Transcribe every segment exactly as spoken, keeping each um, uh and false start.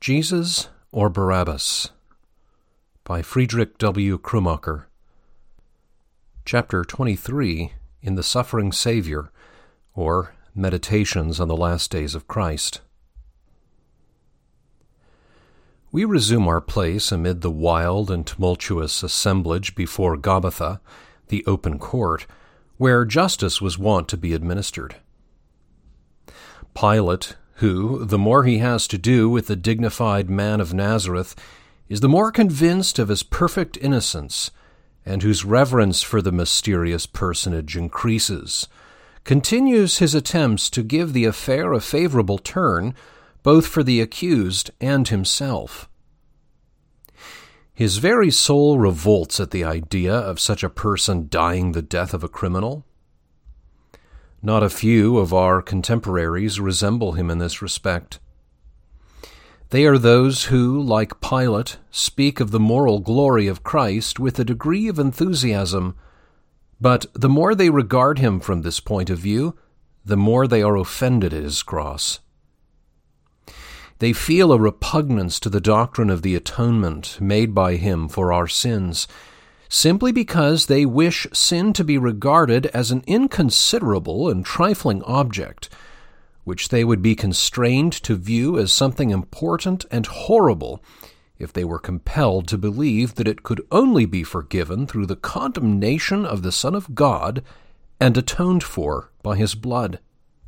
Jesus or Barabbas? By Friedrich W. Krummacher. Chapter twenty-three in The Suffering Savior, or Meditations on the Last Days of Christ. We resume our place amid the wild and tumultuous assemblage before Gabbatha, the open court, where justice was wont to be administered. Pilate, who, the more he has to do with the dignified man of Nazareth, is the more convinced of his perfect innocence, and whose reverence for the mysterious personage increases, continues his attempts to give the affair a favorable turn, both for the accused and himself. His very soul revolts at the idea of such a person dying the death of a criminal. Not a few of our contemporaries resemble him in this respect. They are those who, like Pilate, speak of the moral glory of Christ with a degree of enthusiasm, but the more they regard him from this point of view, the more they are offended at his cross. They feel a repugnance to the doctrine of the atonement made by him for our sins, simply because they wish sin to be regarded as an inconsiderable and trifling object, which they would be constrained to view as something important and horrible if they were compelled to believe that it could only be forgiven through the condemnation of the Son of God and atoned for by his blood.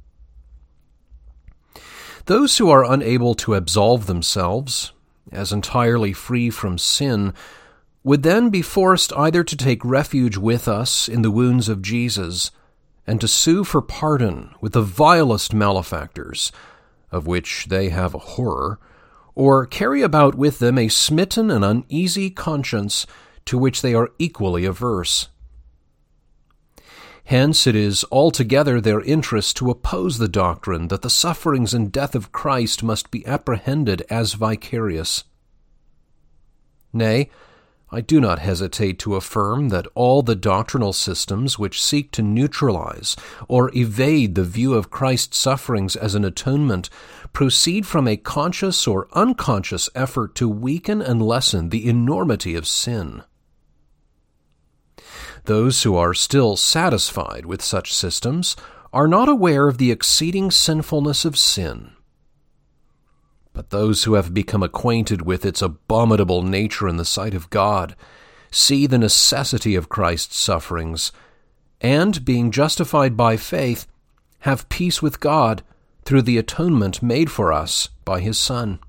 Those who are unable to absolve themselves as entirely free from sin would then be forced either to take refuge with us in the wounds of Jesus and to sue for pardon with the vilest malefactors, of which they have a horror, or carry about with them a smitten and uneasy conscience to which they are equally averse. Hence it is altogether their interest to oppose the doctrine that the sufferings and death of Christ must be apprehended as vicarious. Nay, I do not hesitate to affirm that all the doctrinal systems which seek to neutralize or evade the view of Christ's sufferings as an atonement proceed from a conscious or unconscious effort to weaken and lessen the enormity of sin. Those who are still satisfied with such systems are not aware of the exceeding sinfulness of sin. But those who have become acquainted with its abominable nature in the sight of God see the necessity of Christ's sufferings, and, being justified by faith, have peace with God through the atonement made for us by his Son.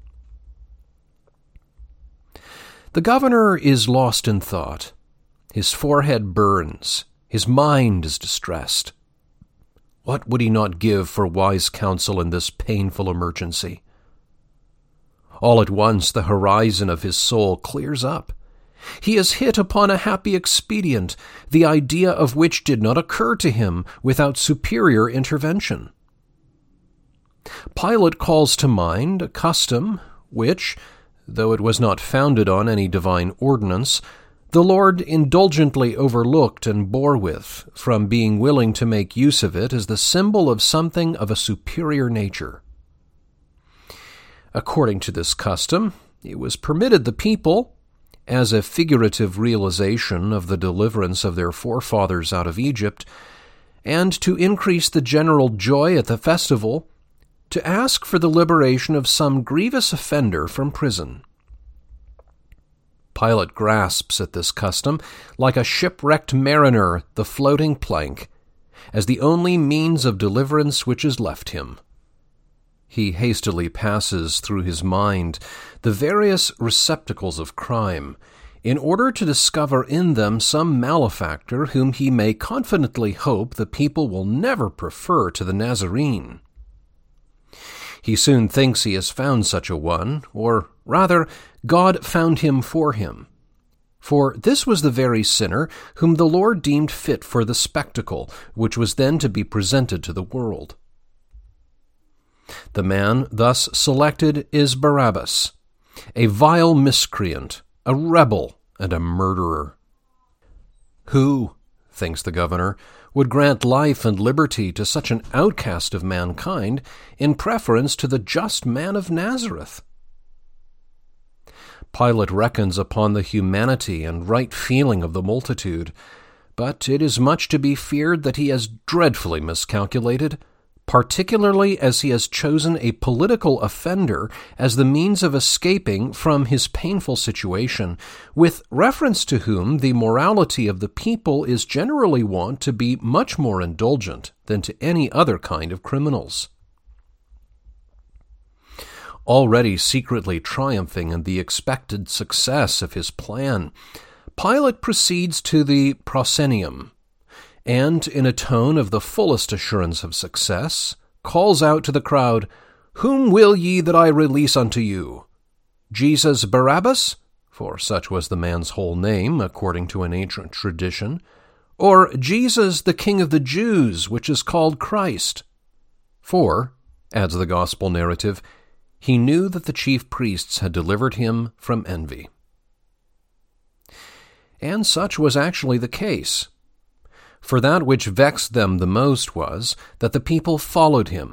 The governor is lost in thought. His forehead burns. His mind is distressed. What would he not give for wise counsel in this painful emergency? All at once the horizon of his soul clears up. He has hit upon a happy expedient, the idea of which did not occur to him without superior intervention. Pilate calls to mind a custom which, though it was not founded on any divine ordinance, the Lord indulgently overlooked and bore with, from being willing to make use of it as the symbol of something of a superior nature. According to this custom, it was permitted the people, as a figurative realization of the deliverance of their forefathers out of Egypt, and to increase the general joy at the festival, to ask for the liberation of some grievous offender from prison. Pilate grasps at this custom like a shipwrecked mariner the floating plank, as the only means of deliverance which is left him. He hastily passes through his mind the various receptacles of crime, in order to discover in them some malefactor whom he may confidently hope the people will never prefer to the Nazarene. He soon thinks he has found such a one, or rather, God found him for him. For this was the very sinner whom the Lord deemed fit for the spectacle which was then to be presented to the world. The man thus selected is Barabbas, a vile miscreant, a rebel, and a murderer. Who, thinks the governor, would grant life and liberty to such an outcast of mankind in preference to the just man of Nazareth? Pilate reckons upon the humanity and right feeling of the multitude, but it is much to be feared that he has dreadfully miscalculated, particularly as he has chosen a political offender as the means of escaping from his painful situation, with reference to whom the morality of the people is generally wont to be much more indulgent than to any other kind of criminals. Already secretly triumphing in the expected success of his plan, Pilate proceeds to the proscenium, and, in a tone of the fullest assurance of success, calls out to the crowd, "Whom will ye that I release unto you? Jesus Barabbas?" for such was the man's whole name, according to an ancient tradition, "or Jesus the King of the Jews, which is called Christ?" For, adds the gospel narrative, he knew that the chief priests had delivered him from envy. And such was actually the case. For that which vexed them the most was that the people followed him.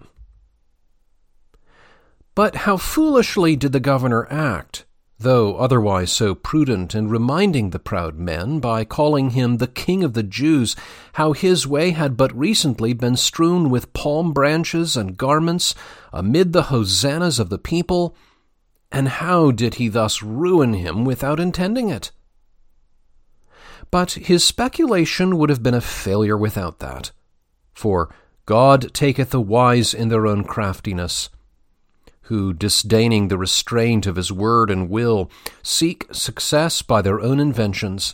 But how foolishly did the governor act, though otherwise so prudent, in reminding the proud men, by calling him the King of the Jews, how his way had but recently been strewn with palm branches and garments amid the hosannas of the people, and how did he thus ruin him without intending it? But his speculation would have been a failure without that, for God taketh the wise in their own craftiness, who, disdaining the restraint of his word and will, seek success by their own inventions.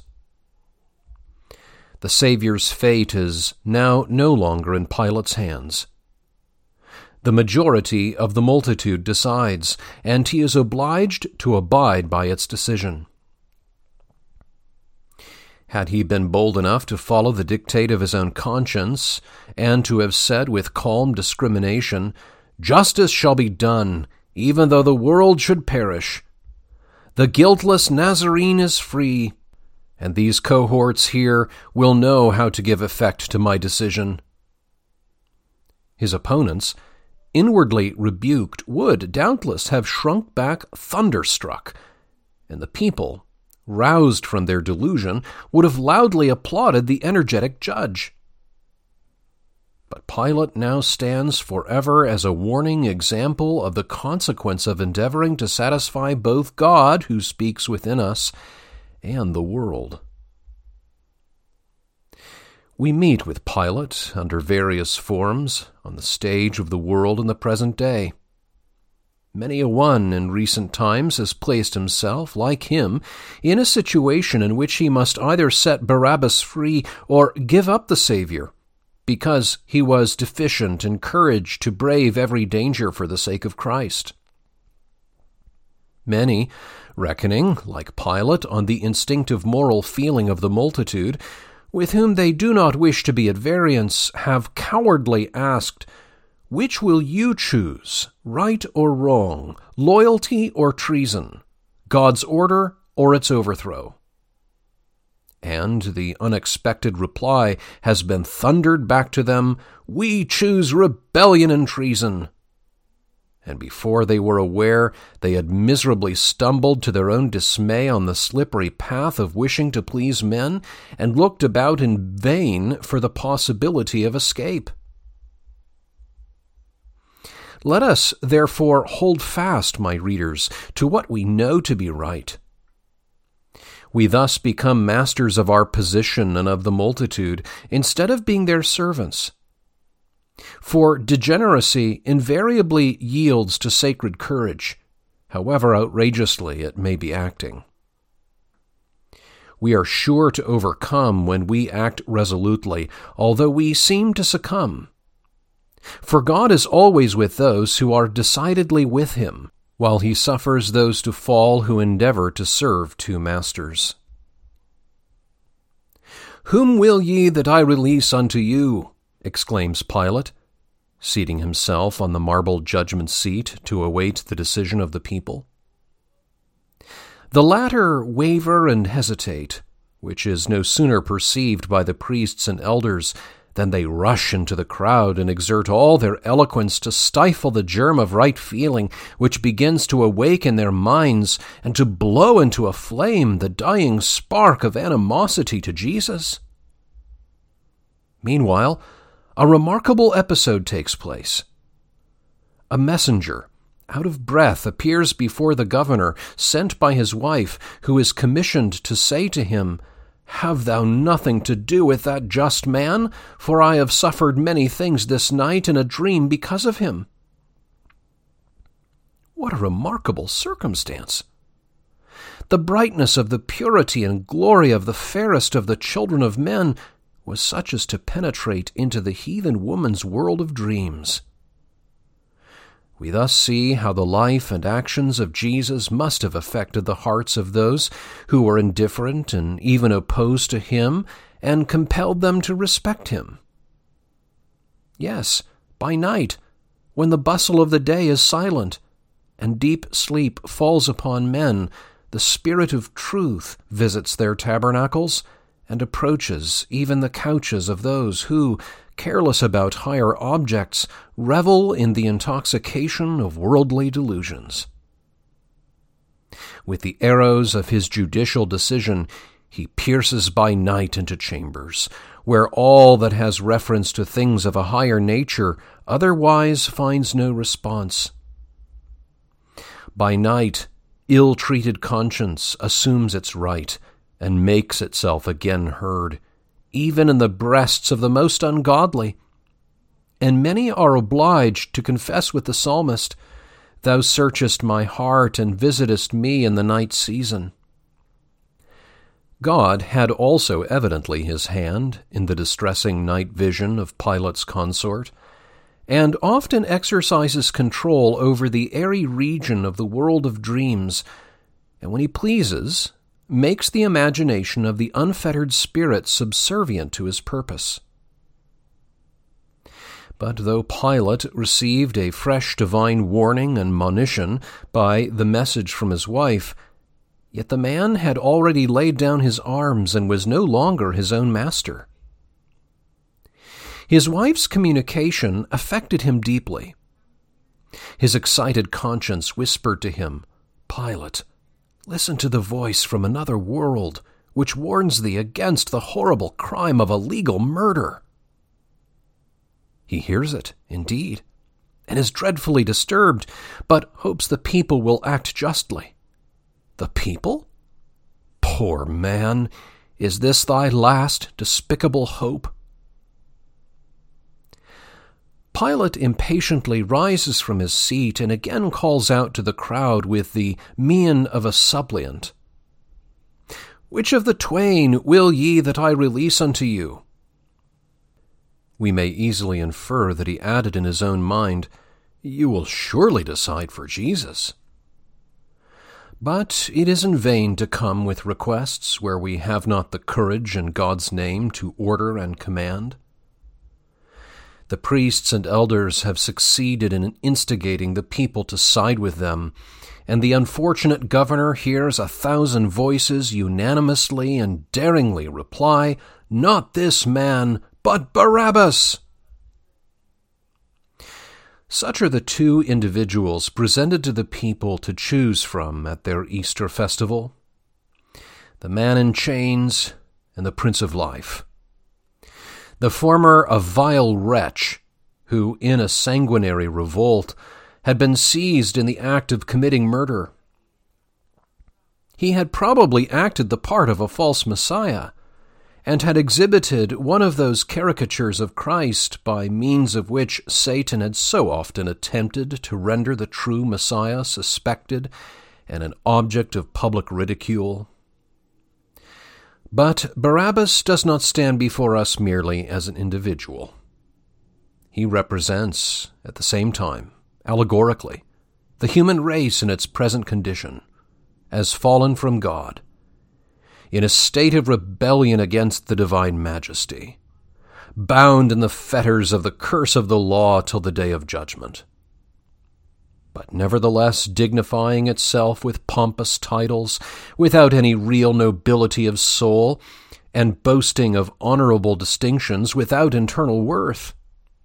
The Saviour's fate is now no longer in Pilate's hands. The majority of the multitude decides, and he is obliged to abide by its decision. Had he been bold enough to follow the dictate of his own conscience, and to have said with calm discrimination, "Justice shall be done, even though the world should perish. The guiltless Nazarene is free, and these cohorts here will know how to give effect to my decision," his opponents, inwardly rebuked, would doubtless have shrunk back thunderstruck, and the people, roused from their delusion, would have loudly applauded the energetic judge. But Pilate now stands forever as a warning example of the consequence of endeavoring to satisfy both God, who speaks within us, and the world. We meet with Pilate, under various forms, on the stage of the world in the present day. Many a one in recent times has placed himself, like him, in a situation in which he must either set Barabbas free or give up the Savior, because he was deficient in courage to brave every danger for the sake of Christ. Many, reckoning, like Pilate, on the instinctive moral feeling of the multitude, with whom they do not wish to be at variance, have cowardly asked, "Which will you choose, right or wrong, loyalty or treason, God's order or its overthrow?" And the unexpected reply has been thundered back to them, "We choose rebellion and treason." And before they were aware, they had miserably stumbled to their own dismay on the slippery path of wishing to please men, and looked about in vain for the possibility of escape. Let us, therefore, hold fast, my readers, to what we know to be right. We thus become masters of our position and of the multitude, instead of being their servants. For degeneracy invariably yields to sacred courage, however outrageously it may be acting. We are sure to overcome when we act resolutely, although we seem to succumb. For God is always with those who are decidedly with him, while he suffers those to fall who endeavor to serve two masters. "Whom will ye that I release unto you?" exclaims Pilate, seating himself on the marble judgment seat to await the decision of the people. The latter waver and hesitate, which is no sooner perceived by the priests and elders Then they rush into the crowd and exert all their eloquence to stifle the germ of right feeling which begins to awake in their minds and to blow into a flame the dying spark of animosity to Jesus. Meanwhile, a remarkable episode takes place. A messenger, out of breath, appears before the governor, sent by his wife, who is commissioned to say to him, "Have thou nothing to do with that just man? For I have suffered many things this night in a dream because of him." What a remarkable circumstance! The brightness of the purity and glory of the fairest of the children of men was such as to penetrate into the heathen woman's world of dreams. We thus see how the life and actions of Jesus must have affected the hearts of those who were indifferent and even opposed to him, and compelled them to respect him. Yes, by night, when the bustle of the day is silent, and deep sleep falls upon men, the Spirit of truth visits their tabernacles, and approaches even the couches of those who, careless about higher objects, revel in the intoxication of worldly delusions. With the arrows of his judicial decision, he pierces by night into chambers, where all that has reference to things of a higher nature otherwise finds no response. By night, ill-treated conscience assumes its right, and makes itself again heard, even in the breasts of the most ungodly. And many are obliged to confess with the psalmist, "Thou searchest my heart and visitest me in the night season." God had also evidently his hand in the distressing night vision of Pilate's consort, and often exercises control over the airy region of the world of dreams, and when he pleases, makes the imagination of the unfettered spirit subservient to his purpose. But though Pilate received a fresh divine warning and monition by the message from his wife, yet the man had already laid down his arms and was no longer his own master. His wife's communication affected him deeply. His excited conscience whispered to him, "Pilate, listen to the voice from another world, which warns thee against the horrible crime of a legal murder." He hears it, indeed, and is dreadfully disturbed, but hopes the people will act justly. The people? Poor man, is this thy last despicable hope? Pilate impatiently rises from his seat and again calls out to the crowd with the mien of a suppliant. "Which of the twain will ye that I release unto you?" We may easily infer that he added in his own mind, "You will surely decide for Jesus." But it is in vain to come with requests where we have not the courage in God's name to order and command. The priests and elders have succeeded in instigating the people to side with them, and the unfortunate governor hears a thousand voices unanimously and daringly reply, "Not this man, but Barabbas!" Such are the two individuals presented to the people to choose from at their Easter festival: the man in chains and the Prince of Life. The former a vile wretch who, in a sanguinary revolt, had been seized in the act of committing murder. He had probably acted the part of a false Messiah, and had exhibited one of those caricatures of Christ by means of which Satan had so often attempted to render the true Messiah suspected and an object of public ridicule. But Barabbas does not stand before us merely as an individual. He represents, at the same time, allegorically, the human race in its present condition, as fallen from God, in a state of rebellion against the divine majesty, bound in the fetters of the curse of the law till the day of judgment, but nevertheless dignifying itself with pompous titles, without any real nobility of soul, and boasting of honorable distinctions without internal worth.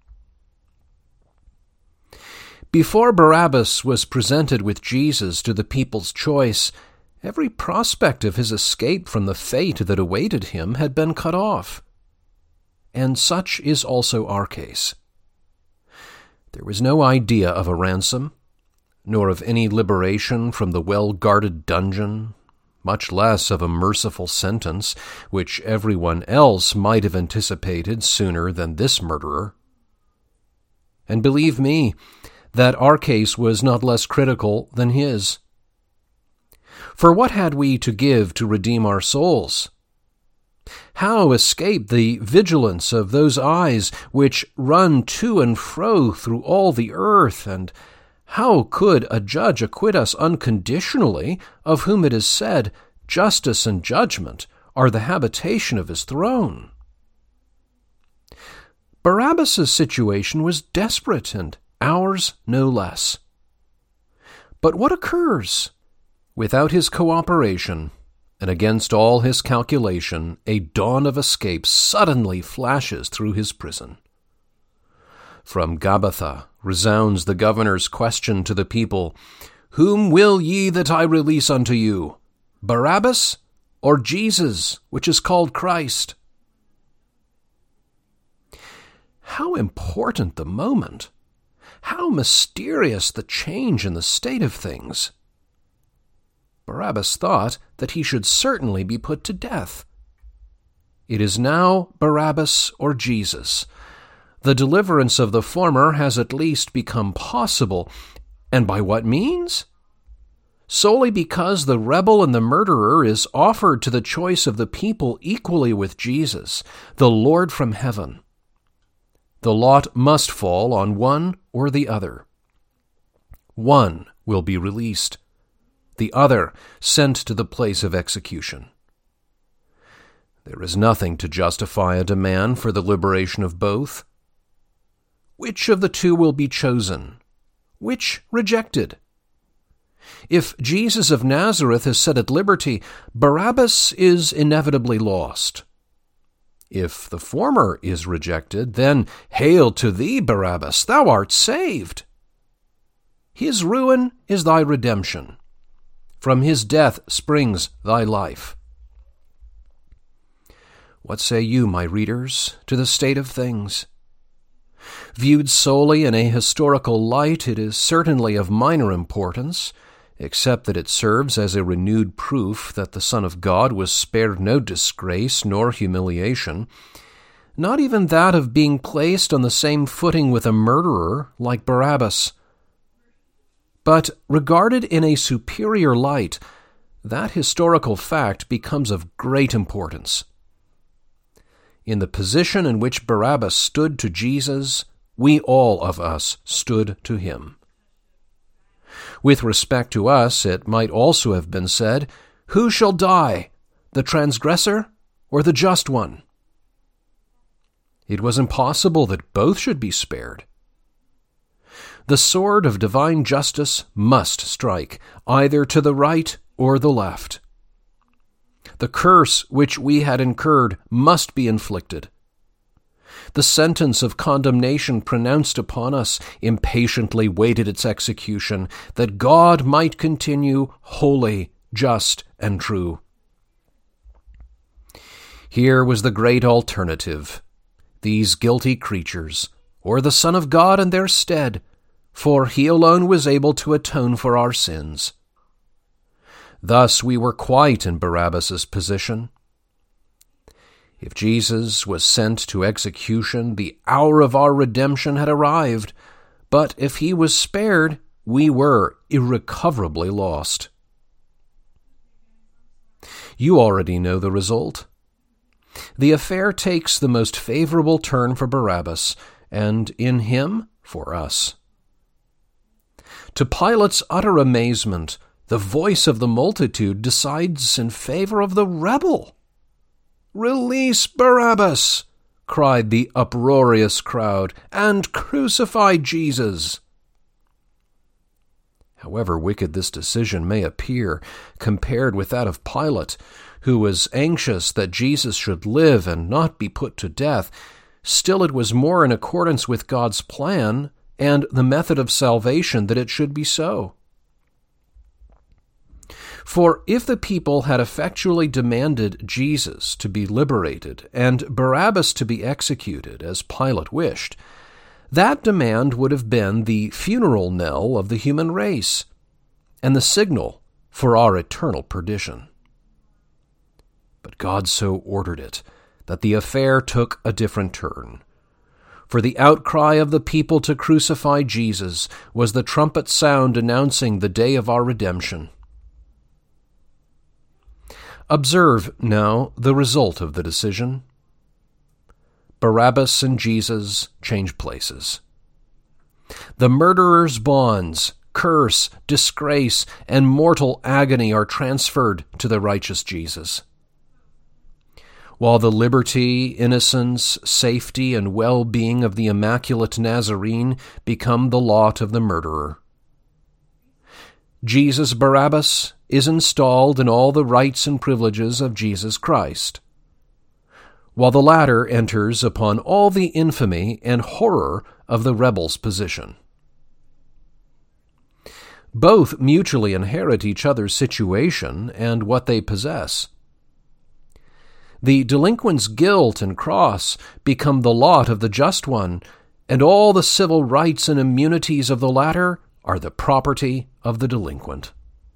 Before Barabbas was presented with Jesus to the people's choice, every prospect of his escape from the fate that awaited him had been cut off. And such is also our case. There was no idea of a ransom, nor of any liberation from the well-guarded dungeon, much less of a merciful sentence, which everyone else might have anticipated sooner than this murderer. And believe me, that our case was not less critical than his. For what had we to give to redeem our souls? How escape the vigilance of those eyes which run to and fro through all the earth, and how could a judge acquit us unconditionally, of whom it is said, justice and judgment are the habitation of his throne? Barabbas's situation was desperate, and ours no less. But what occurs? Without his cooperation, and against all his calculation, a dawn of escape suddenly flashes through his prison. From Gabbatha resounds the governor's question to the people, "Whom will ye that I release unto you, Barabbas or Jesus, which is called Christ?" How important the moment! How mysterious the change in the state of things! Barabbas thought that he should certainly be put to death. It is now Barabbas or Jesus. The deliverance of the former has at least become possible. And by what means? Solely because the rebel and the murderer is offered to the choice of the people equally with Jesus, the Lord from heaven. The lot must fall on one or the other. One will be released, the other sent to the place of execution. There is nothing to justify a demand for the liberation of both. Which of the two will be chosen? Which rejected? If Jesus of Nazareth is set at liberty, Barabbas is inevitably lost. If the former is rejected, then hail to thee, Barabbas, thou art saved. His ruin is thy redemption. From his death springs thy life. What say you, my readers, to the state of things? Viewed solely in a historical light, it is certainly of minor importance, except that it serves as a renewed proof that the Son of God was spared no disgrace nor humiliation, not even that of being placed on the same footing with a murderer like Barabbas. But regarded in a superior light, that historical fact becomes of great importance. In the position in which Barabbas stood to Jesus, we all of us stood to him. With respect to us, it might also have been said, "Who shall die, the transgressor or the just one?" It was impossible that both should be spared. The sword of divine justice must strike, either to the right or the left. The curse which we had incurred must be inflicted. The sentence of condemnation pronounced upon us impatiently waited its execution, that God might continue holy, just, and true. Here was the great alternative: these guilty creatures, or the Son of God in their stead, for he alone was able to atone for our sins. Thus we were quite in Barabbas's position. If Jesus was sent to execution, the hour of our redemption had arrived, but if he was spared, we were irrecoverably lost. You already know the result. The affair takes the most favorable turn for Barabbas, and in him, for us. To Pilate's utter amazement, the voice of the multitude decides in favor of the rebel. "Release Barabbas," cried the uproarious crowd, "and crucify Jesus." However wicked this decision may appear, compared with that of Pilate, who was anxious that Jesus should live and not be put to death, still it was more in accordance with God's plan and the method of salvation that it should be so. For if the people had effectually demanded Jesus to be liberated and Barabbas to be executed, as Pilate wished, that demand would have been the funeral knell of the human race and the signal for our eternal perdition. But God so ordered it that the affair took a different turn. For the outcry of the people to crucify Jesus was the trumpet sound announcing the day of our redemption. Observe now the result of the decision. Barabbas and Jesus change places. The murderer's bonds, curse, disgrace, and mortal agony are transferred to the righteous Jesus, while the liberty, innocence, safety, and well-being of the immaculate Nazarene become the lot of the murderer. Jesus Barabbas is installed in all the rights and privileges of Jesus Christ, while the latter enters upon all the infamy and horror of the rebel's position. Both mutually inherit each other's situation and what they possess. The delinquent's guilt and cross become the lot of the just one, and all the civil rights and immunities of the latter are the property of the delinquent.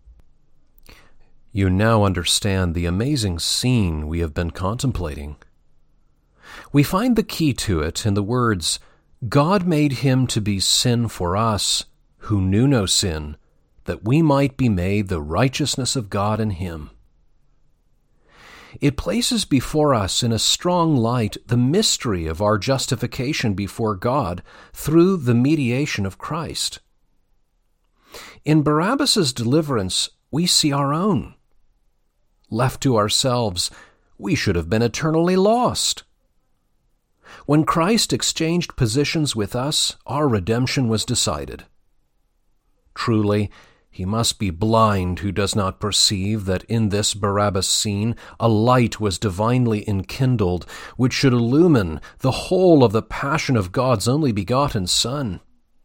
You now understand the amazing scene we have been contemplating. We find the key to it in the words, God made him to be sin for us, who knew no sin, that we might be made the righteousness of God in him. It places before us in a strong light the mystery of our justification before God through the mediation of Christ. In Barabbas's deliverance, we see our own. Left to ourselves, we should have been eternally lost. When Christ exchanged positions with us, our redemption was decided. Truly, he must be blind who does not perceive that in this Barabbas scene a light was divinely enkindled, which should illumine the whole of the passion of God's only begotten Son.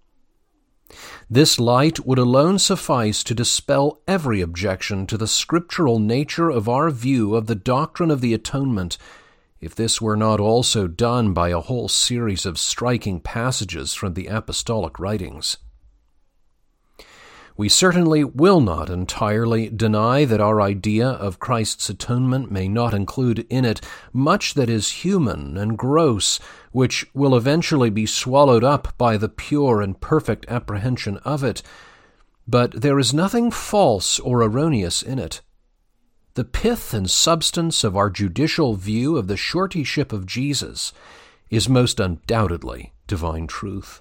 This light would alone suffice to dispel every objection to the scriptural nature of our view of the doctrine of the atonement, if this were not also done by a whole series of striking passages from the apostolic writings. We certainly will not entirely deny that our idea of Christ's atonement may not include in it much that is human and gross, which will eventually be swallowed up by the pure and perfect apprehension of it. But there is nothing false or erroneous in it. The pith and substance of our judicial view of the suretyship of Jesus is most undoubtedly divine truth.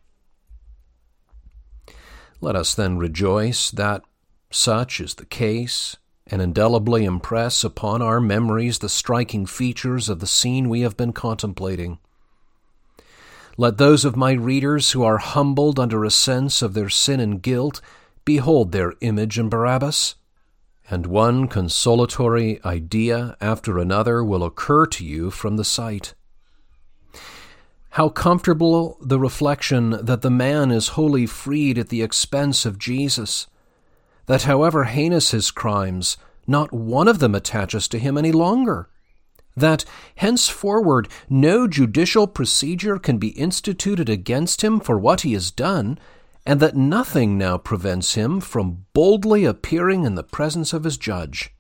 Let us then rejoice that such is the case, and indelibly impress upon our memories the striking features of the scene we have been contemplating. Let those of my readers who are humbled under a sense of their sin and guilt behold their image in Barabbas, and one consolatory idea after another will occur to you from the sight. How comfortable the reflection that the man is wholly freed at the expense of Jesus, that however heinous his crimes, not one of them attaches to him any longer, that henceforward no judicial procedure can be instituted against him for what he has done, and that nothing now prevents him from boldly appearing in the presence of his judge.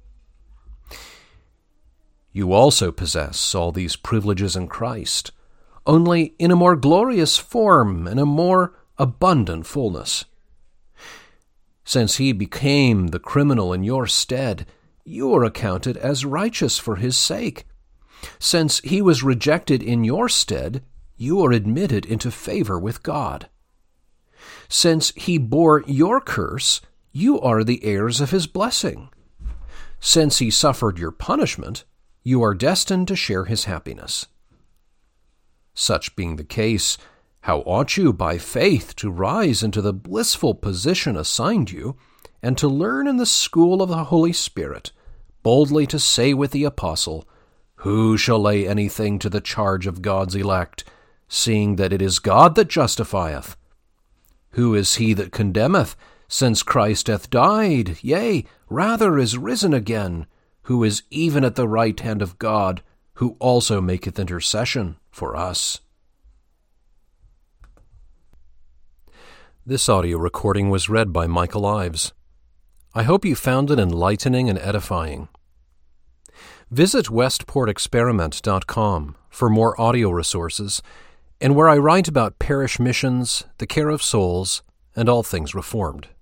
You also possess all these privileges in Christ, only in a more glorious form and a more abundant fullness. Since he became the criminal in your stead, you are accounted as righteous for his sake. Since he was rejected in your stead, you are admitted into favor with God. Since he bore your curse, you are the heirs of his blessing. Since he suffered your punishment, you are destined to share his happiness. Such being the case, How ought you by faith to rise into the blissful position assigned you, and to learn in the school of the Holy Spirit, boldly to say with the apostle, Who shall lay anything to the charge of God's elect, seeing that it is God that justifieth? Who is he that condemneth, since Christ hath died, yea, rather is risen again, who is even at the right hand of God, who also maketh intercession for us? This audio recording was read by Michael Ives. I hope you found it enlightening and edifying. Visit westport experiment dot com for more audio resources, and where I write about parish missions, the care of souls, and all things Reformed.